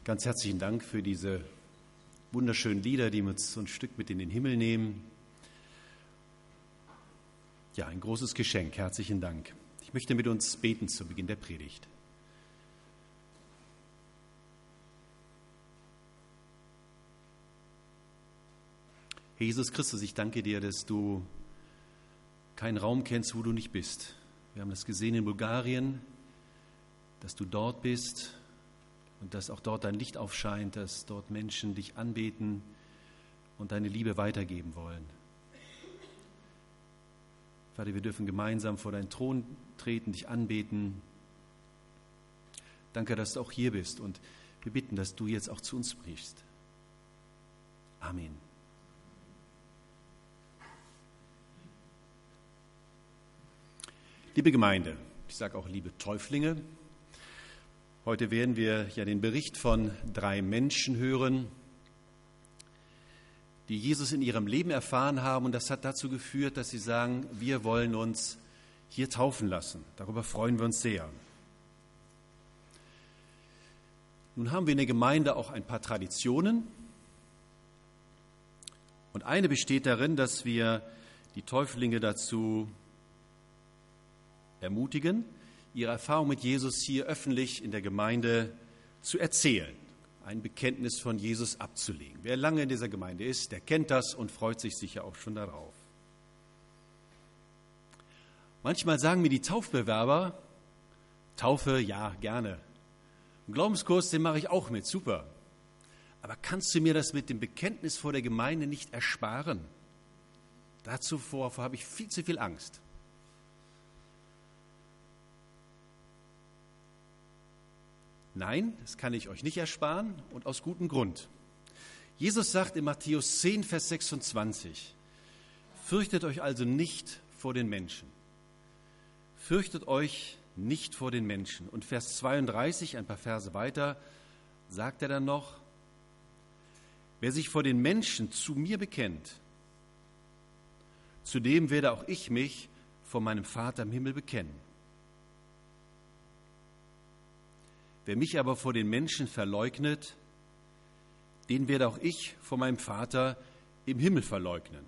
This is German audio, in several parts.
Ganz herzlichen Dank für diese wunderschönen Lieder, die uns so ein Stück mit in den Himmel nehmen. Ja, ein großes Geschenk. Herzlichen Dank. Ich möchte mit uns beten zu Beginn der Predigt. Herr Jesus Christus, ich danke dir, dass du keinen Raum kennst, wo du nicht bist. Wir haben das gesehen in Bulgarien, dass du dort bist und dass auch dort dein Licht aufscheint, dass dort Menschen dich anbeten und deine Liebe weitergeben wollen. Vater, wir dürfen gemeinsam vor deinen Thron treten, dich anbeten. Danke, dass du auch hier bist und wir bitten, dass du jetzt auch zu uns sprichst. Amen. Liebe Gemeinde, ich sage auch liebe Täuflinge, heute werden wir ja den Bericht von 3 Menschen hören, die Jesus in ihrem Leben erfahren haben, und das hat dazu geführt, dass sie sagen, wir wollen uns hier taufen lassen. Darüber freuen wir uns sehr. Nun haben wir in der Gemeinde auch ein paar Traditionen, und eine besteht darin, dass wir die Täuflinge dazu ermutigen, ihre Erfahrung mit Jesus hier öffentlich in der Gemeinde zu erzählen, ein Bekenntnis von Jesus abzulegen. Wer lange in dieser Gemeinde ist, der kennt das und freut sich sicher auch schon darauf. Manchmal sagen mir die Taufbewerber, Taufe, ja, gerne. Einen Glaubenskurs, den mache ich auch mit, super. Aber kannst du mir das mit dem Bekenntnis vor der Gemeinde nicht ersparen? Davor habe ich viel zu viel Angst. Nein, das kann ich euch nicht ersparen, und aus gutem Grund. Jesus sagt in Matthäus 10, Vers 26, fürchtet euch also nicht vor den Menschen. Fürchtet euch nicht vor den Menschen. Und Vers 32, ein paar Verse weiter, sagt er dann noch, wer sich vor den Menschen zu mir bekennt, zu dem werde auch ich mich vor meinem Vater im Himmel bekennen. Wer mich aber vor den Menschen verleugnet, den werde auch ich vor meinem Vater im Himmel verleugnen.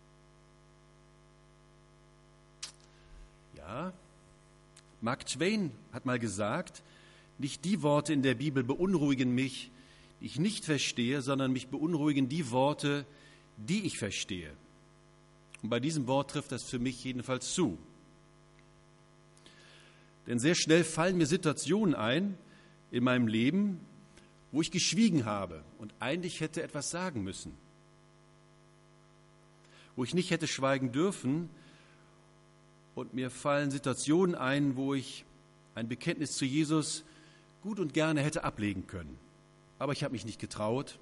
Ja, Mark Twain hat mal gesagt, nicht die Worte in der Bibel beunruhigen mich, die ich nicht verstehe, sondern mich beunruhigen die Worte, die ich verstehe. Und bei diesem Wort trifft das für mich jedenfalls zu. Denn sehr schnell fallen mir Situationen ein in meinem Leben, wo ich geschwiegen habe und eigentlich hätte etwas sagen müssen, wo ich nicht hätte schweigen dürfen, und mir fallen Situationen ein, wo ich ein Bekenntnis zu Jesus gut und gerne hätte ablegen können, aber ich habe mich nicht getraut.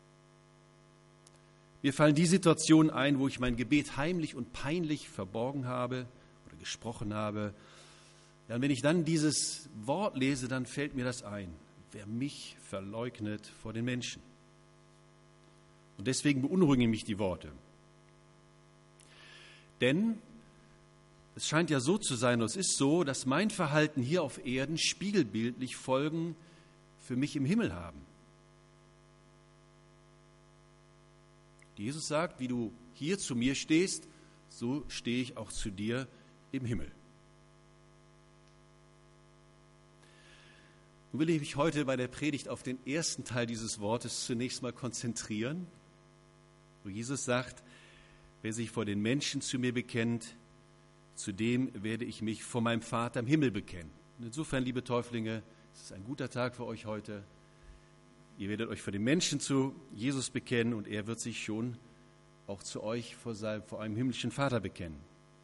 Mir fallen die Situationen ein, wo ich mein Gebet heimlich und peinlich verborgen habe oder gesprochen habe. Ja, und wenn ich dann dieses Wort lese, dann fällt mir das ein. Wer mich verleugnet vor den Menschen. Und deswegen beunruhigen mich die Worte. Denn es scheint ja so zu sein, und es ist so, dass mein Verhalten hier auf Erden spiegelbildlich Folgen für mich im Himmel haben. Jesus sagt, wie du hier zu mir stehst, so stehe ich auch zu dir im Himmel. Nun will ich mich heute bei der Predigt auf den ersten Teil dieses Wortes zunächst mal konzentrieren, wo Jesus sagt, wer sich vor den Menschen zu mir bekennt, zu dem werde ich mich vor meinem Vater im Himmel bekennen. Und insofern, liebe Täuflinge, es ist ein guter Tag für euch heute. Ihr werdet euch vor den Menschen zu Jesus bekennen und er wird sich schon auch zu euch vor einem himmlischen Vater bekennen.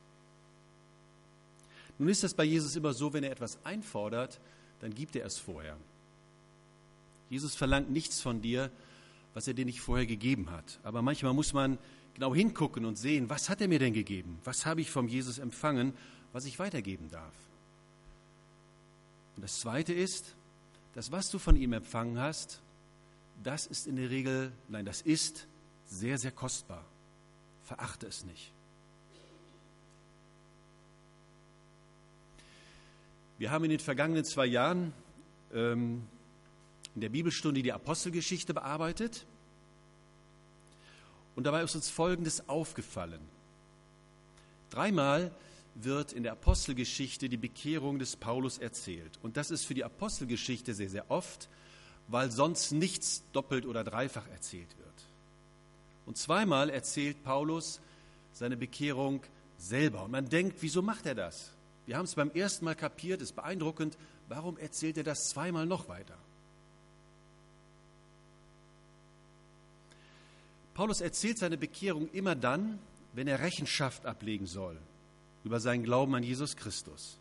Nun ist das bei Jesus immer so, wenn er etwas einfordert, dann gibt er es vorher. Jesus verlangt nichts von dir, was er dir nicht vorher gegeben hat. Aber manchmal muss man genau hingucken und sehen, was hat er mir denn gegeben? Was habe ich vom Jesus empfangen, was ich weitergeben darf? Und das Zweite ist, das, was du von ihm empfangen hast, das ist in der Regel, das ist sehr, sehr kostbar. Verachte es nicht. Wir haben in den vergangenen 2 Jahren in der Bibelstunde die Apostelgeschichte bearbeitet. Und dabei ist uns Folgendes aufgefallen. 3-mal wird in der Apostelgeschichte die Bekehrung des Paulus erzählt. Und das ist für die Apostelgeschichte sehr, sehr oft, weil sonst nichts doppelt oder dreifach erzählt wird. Und 2-mal erzählt Paulus seine Bekehrung selber. Und man denkt, wieso macht er das? Wir haben es beim ersten Mal kapiert, ist beeindruckend. Warum erzählt er das 2-mal noch weiter? Paulus erzählt seine Bekehrung immer dann, wenn er Rechenschaft ablegen soll über seinen Glauben an Jesus Christus.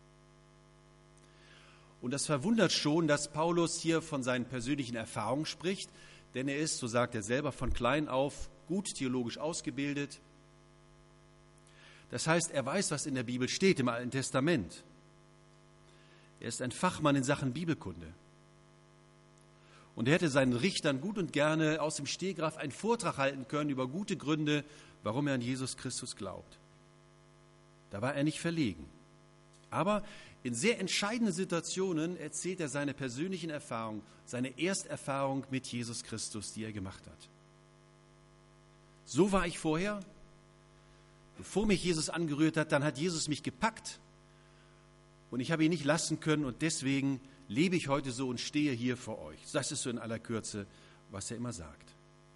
Und das verwundert schon, dass Paulus hier von seinen persönlichen Erfahrungen spricht, denn er ist, so sagt er selber, von klein auf gut theologisch ausgebildet. Das heißt, er weiß, was in der Bibel steht, im Alten Testament. Er ist ein Fachmann in Sachen Bibelkunde. Und er hätte seinen Richtern gut und gerne aus dem Stegreif einen Vortrag halten können über gute Gründe, warum er an Jesus Christus glaubt. Da war er nicht verlegen. Aber in sehr entscheidenden Situationen erzählt er seine persönlichen Erfahrungen, seine Ersterfahrung mit Jesus Christus, die er gemacht hat. So war ich vorher. Bevor mich Jesus angerührt hat, dann hat Jesus mich gepackt und ich habe ihn nicht lassen können und deswegen lebe ich heute so und stehe hier vor euch. Das ist so in aller Kürze, was er immer sagt.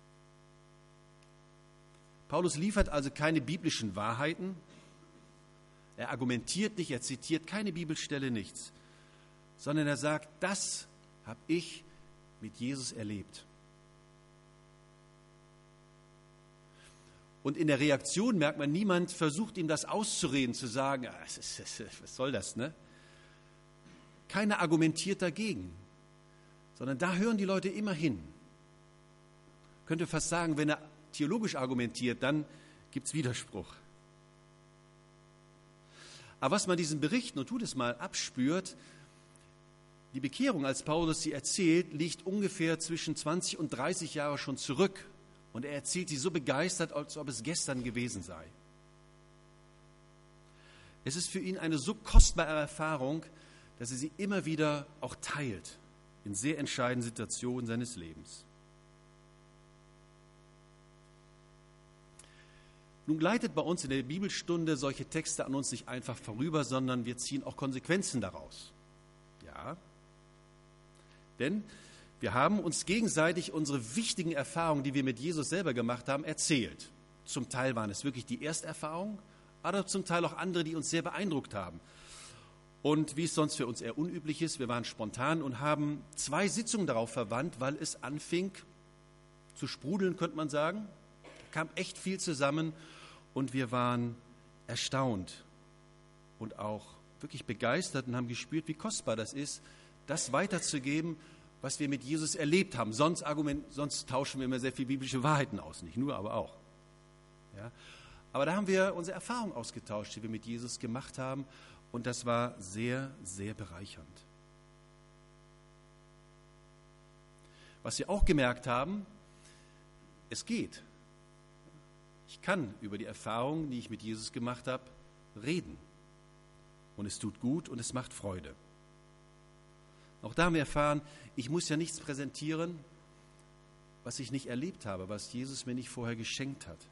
Paulus liefert also keine biblischen Wahrheiten. Er argumentiert nicht, er zitiert keine Bibelstelle, nichts, sondern er sagt, das habe ich mit Jesus erlebt. Und in der Reaktion merkt man, niemand versucht ihm das auszureden, zu sagen, was soll das, ne? Keiner argumentiert dagegen, sondern da hören die Leute immer hin. Ich könnte fast sagen, wenn er theologisch argumentiert, dann gibt es Widerspruch. Aber was man diesen Berichten, und tut es mal, abspürt, die Bekehrung, als Paulus sie erzählt, liegt ungefähr zwischen 20 und 30 Jahre schon zurück. Und er erzählt sie so begeistert, als ob es gestern gewesen sei. Es ist für ihn eine so kostbare Erfahrung, dass er sie immer wieder auch teilt in sehr entscheidenden Situationen seines Lebens. Nun gleitet bei uns in der Bibelstunde solche Texte an uns nicht einfach vorüber, sondern wir ziehen auch Konsequenzen daraus. Ja, denn wir haben uns gegenseitig unsere wichtigen Erfahrungen, die wir mit Jesus selber gemacht haben, erzählt. Zum Teil waren es wirklich die Ersterfahrungen, aber zum Teil auch andere, die uns sehr beeindruckt haben. Und wie es sonst für uns eher unüblich ist, wir waren spontan und haben 2 Sitzungen darauf verwandt, weil es anfing zu sprudeln, könnte man sagen. Da kam echt viel zusammen und wir waren erstaunt und auch wirklich begeistert und haben gespürt, wie kostbar das ist, das weiterzugeben, was wir mit Jesus erlebt haben. Sonst tauschen wir immer sehr viel biblische Wahrheiten aus, nicht nur, aber auch. Ja? Aber da haben wir unsere Erfahrungen ausgetauscht, die wir mit Jesus gemacht haben, und das war sehr, sehr bereichernd. Was wir auch gemerkt haben, es geht. Ich kann über die Erfahrungen, die ich mit Jesus gemacht habe, reden. Und es tut gut und es macht Freude. Auch da haben wir erfahren, ich muss ja nichts präsentieren, was ich nicht erlebt habe, was Jesus mir nicht vorher geschenkt hat.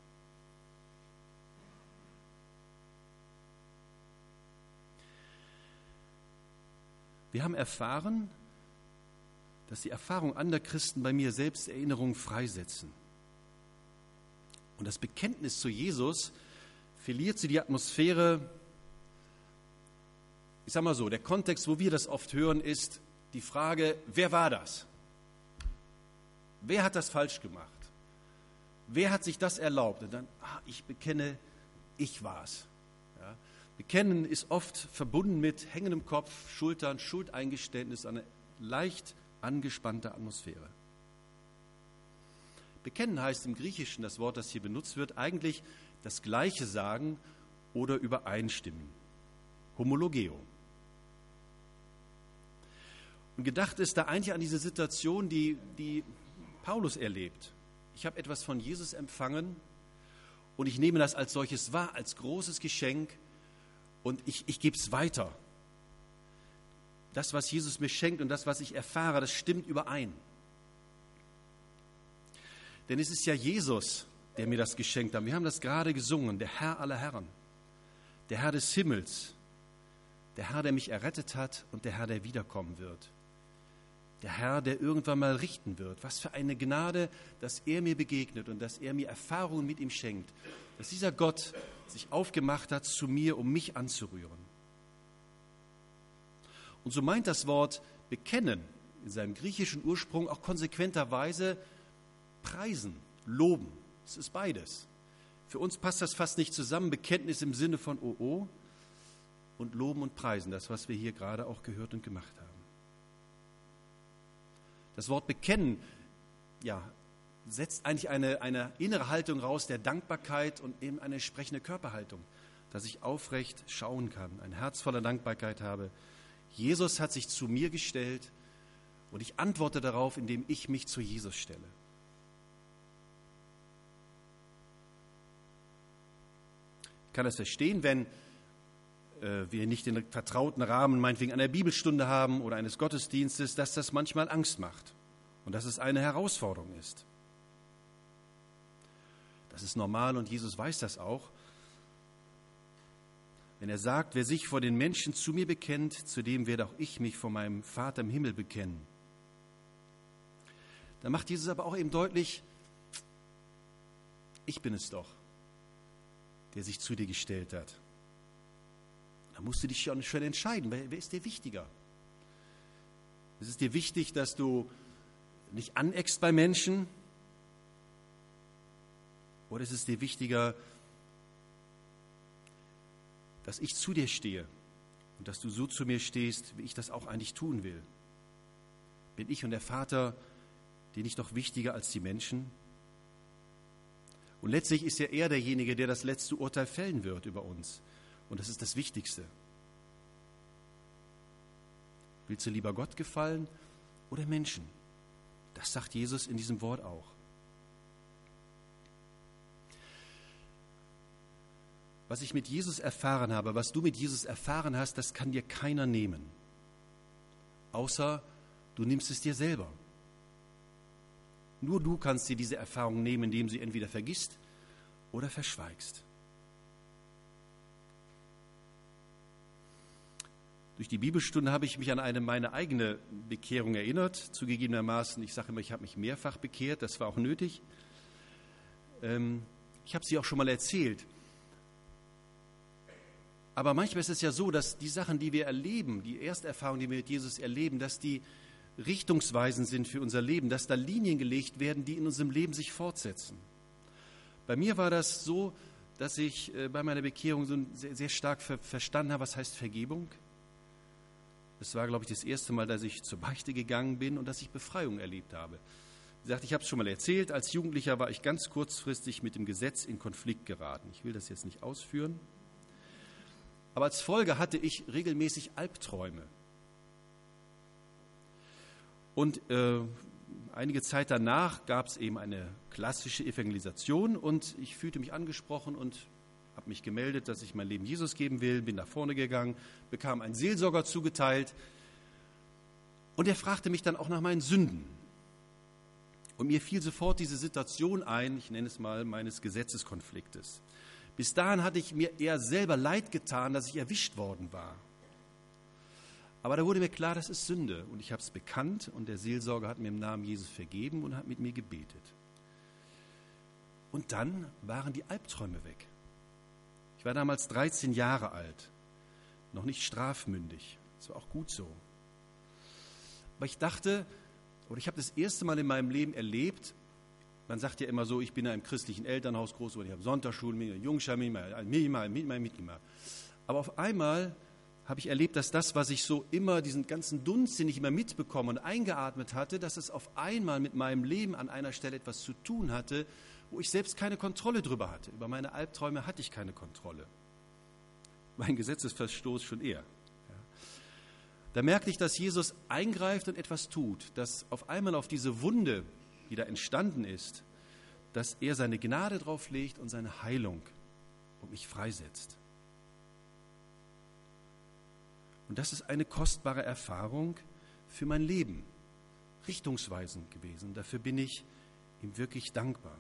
Wir haben erfahren, dass die Erfahrungen anderer Christen bei mir selbst Erinnerungen freisetzen. Und das Bekenntnis zu Jesus verliert sie die Atmosphäre. Ich sage mal so, der Kontext, wo wir das oft hören, ist die Frage, wer war das? Wer hat das falsch gemacht? Wer hat sich das erlaubt? Und dann, ich bekenne, ich war's. Ja? Bekennen ist oft verbunden mit hängendem Kopf, Schultern, Schuldeingeständnis, eine leicht angespannte Atmosphäre. Bekennen heißt im Griechischen, das Wort, das hier benutzt wird, eigentlich das Gleiche sagen oder übereinstimmen. Homologeo. Und gedacht ist da eigentlich an diese Situation, die Paulus erlebt. Ich habe etwas von Jesus empfangen und ich nehme das als solches wahr, als großes Geschenk und ich gebe es weiter. das, was Jesus mir schenkt und das, was ich erfahre, das stimmt überein. Denn es ist ja Jesus, der mir das geschenkt hat. Wir haben das gerade gesungen, der Herr aller Herren, der Herr des Himmels, der Herr, der mich errettet hat und der Herr, der wiederkommen wird. Der Herr, der irgendwann mal richten wird. Was für eine Gnade, dass er mir begegnet und dass er mir Erfahrungen mit ihm schenkt. Dass dieser Gott sich aufgemacht hat zu mir, um mich anzurühren. Und so meint das Wort bekennen in seinem griechischen Ursprung auch konsequenterweise preisen, loben. Es ist beides. Für uns passt das fast nicht zusammen. Bekenntnis im Sinne von oh und loben und preisen. Das, was wir hier gerade auch gehört und gemacht haben. Das Wort bekennen, setzt eigentlich eine innere Haltung raus der Dankbarkeit und eben eine entsprechende Körperhaltung, dass ich aufrecht schauen kann, ein Herz voller Dankbarkeit habe. Jesus hat sich zu mir gestellt und ich antworte darauf, indem ich mich zu Jesus stelle. Ich kann das verstehen, wenn wir nicht den vertrauten Rahmen meinetwegen einer Bibelstunde haben oder eines Gottesdienstes, dass das manchmal Angst macht und dass es eine Herausforderung ist. Das ist normal und Jesus weiß das auch. Wenn er sagt, wer sich vor den Menschen zu mir bekennt, zu dem werde auch ich mich vor meinem Vater im Himmel bekennen. Da macht Jesus aber auch eben deutlich, ich bin es doch, der sich zu dir gestellt hat. Da musst du dich schon entscheiden, wer ist dir wichtiger? Ist es dir wichtig, dass du nicht aneckst bei Menschen? Oder ist es dir wichtiger, dass ich zu dir stehe und dass du so zu mir stehst, wie ich das auch eigentlich tun will? Bin ich und der Vater dir nicht doch wichtiger als die Menschen? Und letztlich ist ja er derjenige, der das letzte Urteil fällen wird über uns. Und das ist das Wichtigste. Willst du lieber Gott gefallen oder Menschen? Das sagt Jesus in diesem Wort auch. Was ich mit Jesus erfahren habe, was du mit Jesus erfahren hast, das kann dir keiner nehmen. Außer du nimmst es dir selber. Nur du kannst dir diese Erfahrung nehmen, indem sie entweder vergisst oder verschweigst. Durch die Bibelstunde habe ich mich an meine eigene Bekehrung erinnert. Zugegebenermaßen, ich sage immer, ich habe mich mehrfach bekehrt, das war auch nötig. Ich habe sie auch schon mal erzählt. Aber manchmal ist es ja so, dass die Sachen, die wir erleben, die Ersterfahrungen, die wir mit Jesus erleben, dass die richtungsweisend sind für unser Leben, dass da Linien gelegt werden, die in unserem Leben sich fortsetzen. Bei mir war das so, dass ich bei meiner Bekehrung so sehr, sehr stark verstanden habe, was heißt Vergebung. Es war, glaube ich, das erste Mal, dass ich zur Beichte gegangen bin und dass ich Befreiung erlebt habe. Wie gesagt, ich habe es schon mal erzählt, als Jugendlicher war ich ganz kurzfristig mit dem Gesetz in Konflikt geraten. Ich will das jetzt nicht ausführen. Aber als Folge hatte ich regelmäßig Albträume. Und einige Zeit danach gab es eben eine klassische Evangelisation und ich fühlte mich angesprochen und habe mich gemeldet, dass ich mein Leben Jesus geben will, bin nach vorne gegangen, bekam einen Seelsorger zugeteilt und er fragte mich dann auch nach meinen Sünden. Und mir fiel sofort diese Situation ein, ich nenne es mal, meines Gesetzeskonfliktes. Bis dahin hatte ich mir eher selber leid getan, dass ich erwischt worden war. Aber da wurde mir klar, das ist Sünde und ich habe es bekannt und der Seelsorger hat mir im Namen Jesus vergeben und hat mit mir gebetet. Und dann waren die Albträume weg. Ich war damals 13 Jahre alt, noch nicht strafmündig. Das war auch gut so. Aber ich dachte, oder ich habe das erste Mal in meinem Leben erlebt, man sagt ja immer so, ich bin in einem christlichen Elternhaus groß geworden, ich habe Sonntagsschulen, Jungschar, mitgemacht. Aber auf einmal habe ich erlebt, dass das, was ich so immer, diesen ganzen Dunst, den ich immer mitbekommen und eingeatmet hatte, dass es auf einmal mit meinem Leben an einer Stelle etwas zu tun hatte, wo ich selbst keine Kontrolle drüber hatte. Über meine Albträume hatte ich keine Kontrolle. Mein Gesetzesverstoß schon eher. Ja. Da merkte ich, dass Jesus eingreift und etwas tut, dass auf einmal auf diese Wunde, die da entstanden ist, dass er seine Gnade drauflegt und seine Heilung und mich freisetzt. Und das ist eine kostbare Erfahrung für mein Leben, richtungsweisend gewesen. Dafür bin ich ihm wirklich dankbar.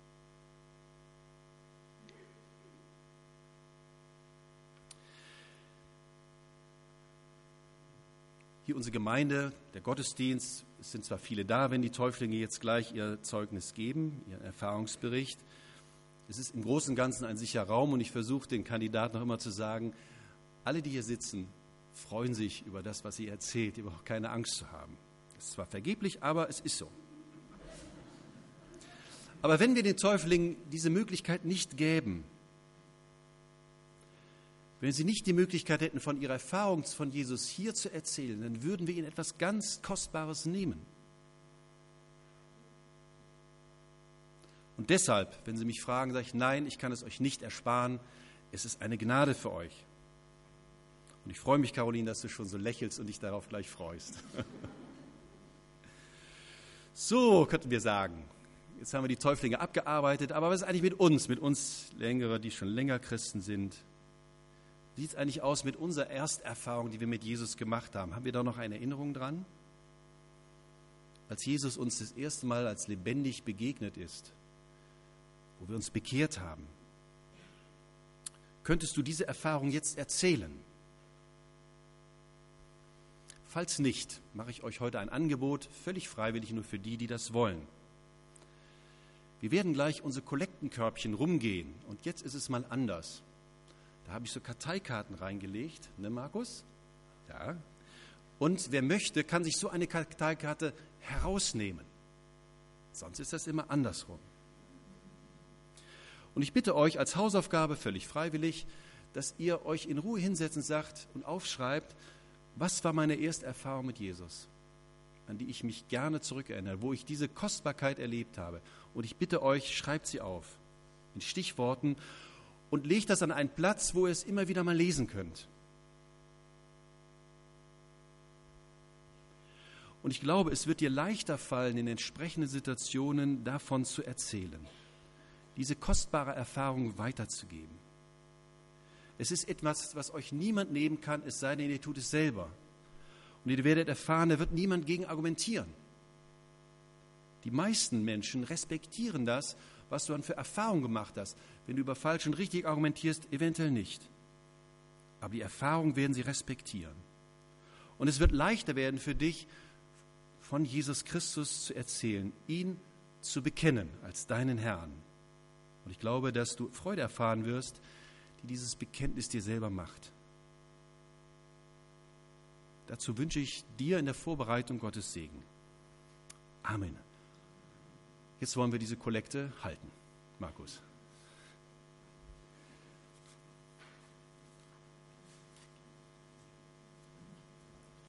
Hier unsere Gemeinde, der Gottesdienst, es sind zwar viele da, wenn die Täuflinge jetzt gleich ihr Zeugnis geben, ihren Erfahrungsbericht. Es ist im Großen und Ganzen ein sicherer Raum und ich versuche den Kandidaten noch immer zu sagen, alle, die hier sitzen, freuen sich über das, was ihr erzählt, ihr braucht keine Angst zu haben. Das ist zwar vergeblich, aber es ist so. Aber wenn wir den Täuflingen diese Möglichkeit nicht gäben, wenn sie nicht die Möglichkeit hätten, von ihrer Erfahrung von Jesus hier zu erzählen, dann würden wir ihnen etwas ganz Kostbares nehmen. Und deshalb, wenn Sie mich fragen, sage ich, nein, ich kann es euch nicht ersparen, es ist eine Gnade für euch. Und ich freue mich, Caroline, dass du schon so lächelst und dich darauf gleich freust. So, könnten wir sagen. Jetzt haben wir die Täuflinge abgearbeitet, aber was ist eigentlich mit uns Längere, die schon länger Christen sind? Wie sieht es eigentlich aus mit unserer Ersterfahrung, die wir mit Jesus gemacht haben? Haben wir da noch eine Erinnerung dran? Als Jesus uns das erste Mal als lebendig begegnet ist, wo wir uns bekehrt haben, könntest du diese Erfahrung jetzt erzählen? Falls nicht, mache ich euch heute ein Angebot, völlig freiwillig nur für die, die das wollen. Wir werden gleich unsere Kollektenkörbchen rumgehen und jetzt ist es mal anders. Da habe ich so Karteikarten reingelegt, ne Markus? Ja. Und wer möchte, kann sich so eine Karteikarte herausnehmen. Sonst ist das immer andersrum. Und ich bitte euch als Hausaufgabe, völlig freiwillig, dass ihr euch in Ruhe hinsetzt und sagt und aufschreibt, was war meine erste Erfahrung mit Jesus, an die ich mich gerne zurückerinnere, wo ich diese Kostbarkeit erlebt habe. Und ich bitte euch, schreibt sie auf in Stichworten und legt das an einen Platz, wo ihr es immer wieder mal lesen könnt. Und ich glaube, es wird dir leichter fallen, in entsprechenden Situationen davon zu erzählen, diese kostbare Erfahrung weiterzugeben. Es ist etwas, was euch niemand nehmen kann, es sei denn, ihr tut es selber. Und ihr werdet erfahren, da wird niemand gegen argumentieren. Die meisten Menschen respektieren das, was du dann für Erfahrung gemacht hast. Wenn du über falsch und richtig argumentierst, eventuell nicht. Aber die Erfahrung werden sie respektieren. Und es wird leichter werden für dich, von Jesus Christus zu erzählen, ihn zu bekennen als deinen Herrn. Und ich glaube, dass du Freude erfahren wirst, die dieses Bekenntnis dir selber macht. Dazu wünsche ich dir in der Vorbereitung Gottes Segen. Amen. Jetzt wollen wir diese Kollekte halten. Markus.